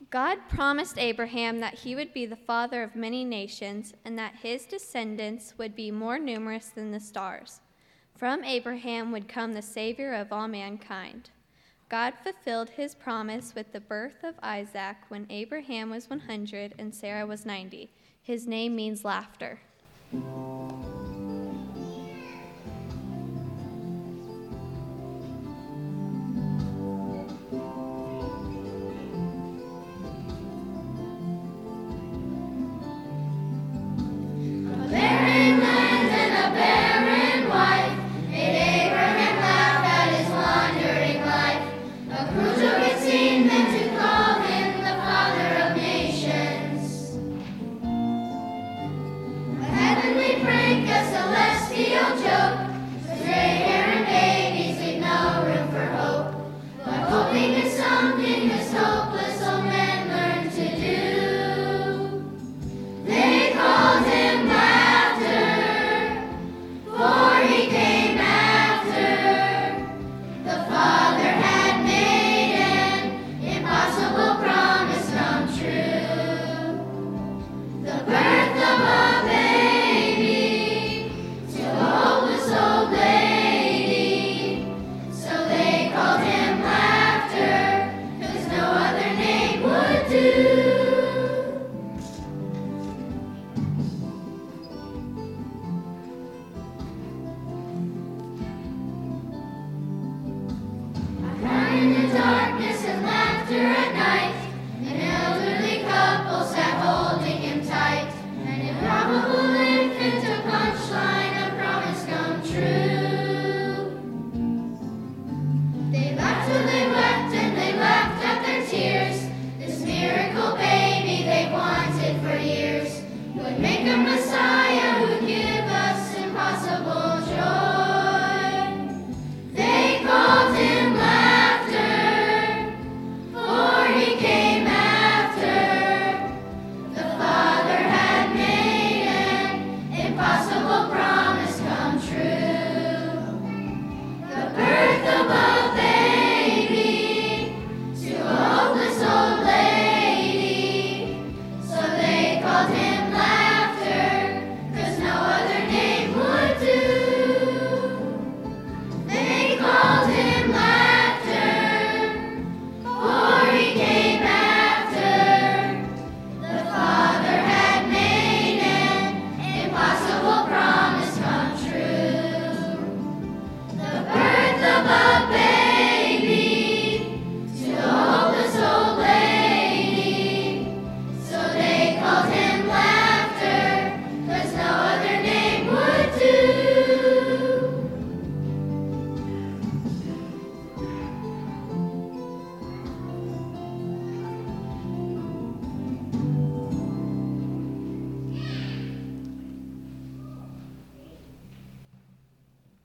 God promised Abraham that he would be the father of many nations and that his descendants would be more numerous than the stars. From Abraham would come the Savior of all mankind. God fulfilled his promise with the birth of Isaac when Abraham was 100 and Sarah was 90. His name means laughter.